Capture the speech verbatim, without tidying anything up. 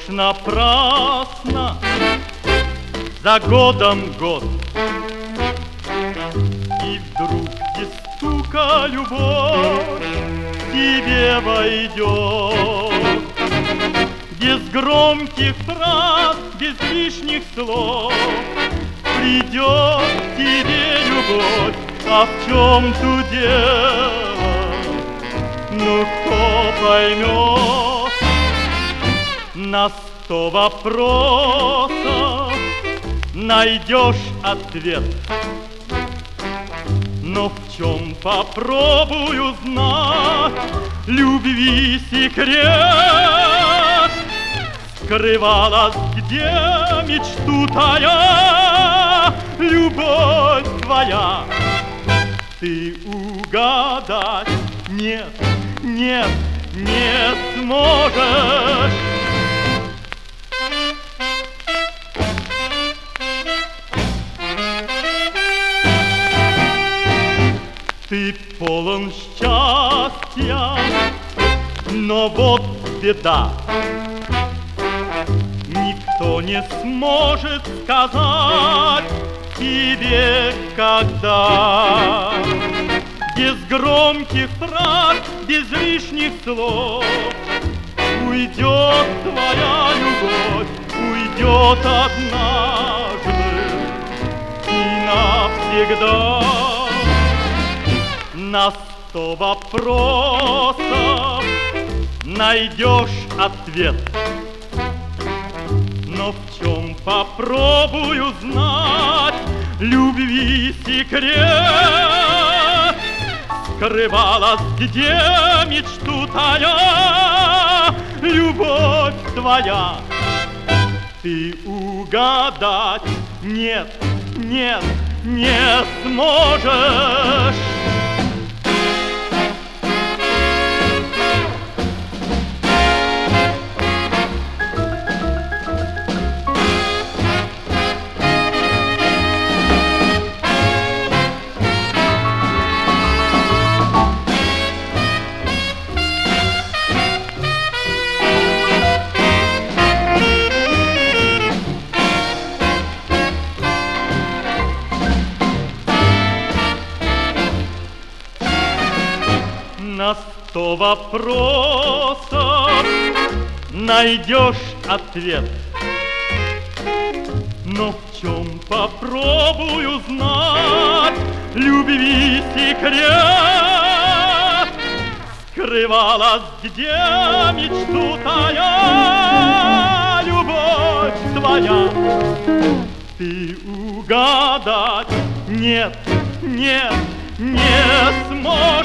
Ждешь напрасно за годом год, и вдруг без стука любовь к тебе войдет. Без громких фраз, без лишних слов придет к тебе любовь. А в чем тут дело? Ну кто поймет? На сто вопросов найдешь ответ. Но в чем попробую знать любви секрет? Скрывалась где мечту тая, любовь твоя. Ты угадать нет, нет, не сможешь. Ты полон счастья, но вот беда. Никто не сможет сказать тебе когда. Без громких фраз, без лишних слов уйдет твоя любовь, уйдет однажды и навсегда. На сто вопросов найдешь ответ. Но в чем попробую знать любви секрет? Скрывалась где мечту тая, любовь твоя. Ты угадать нет, нет, не сможешь. На сто вопросов найдешь ответ. Но в чем попробую знать любви секрет? Скрывалась где мечту тая, любовь твоя. Ты угадать нет, нет, не сможешь.